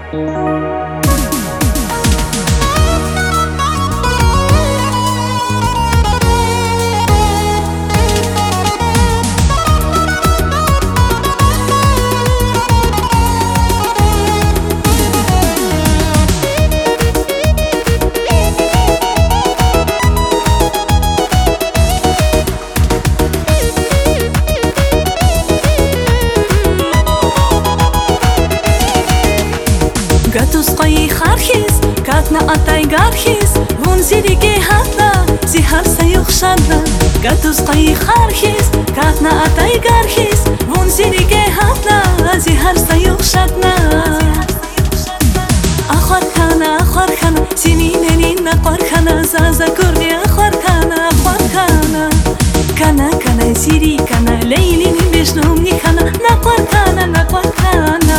Gatus qai kharkhis katna atay garkhis vun zirige hatna zihar sayukh shadna Gatus qai kharkhis katna atay garkhis vun zirige hatna zihar sayukh shadna Akhar khana sinineni naqar khana zaza kurni akhar khana kana ziri kana leylini beshnumni khana naqar khana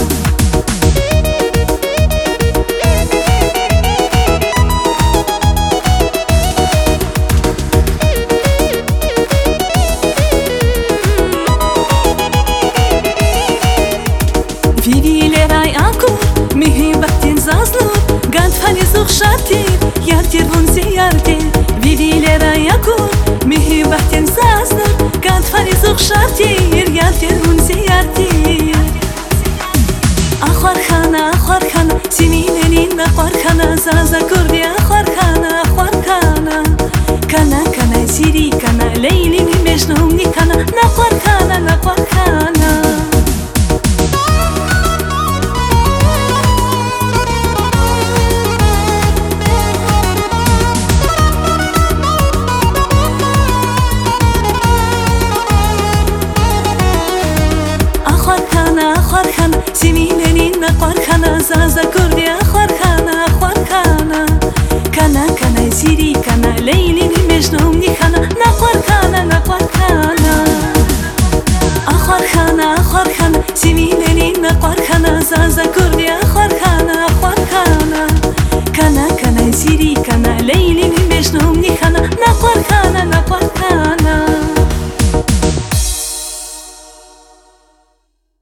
Virilera akur mihibatin zaznur gant fani zukhshati yartir vunzi yartir Virilera akur mihibatin zaznur gant fani zukhshati yartir vunzi yartir Akhar khana sinineni naqar khana zaza kurdi akhar khana kana ziri kana leylini mejnumni kana naqar khana sinineni naqar khana zaza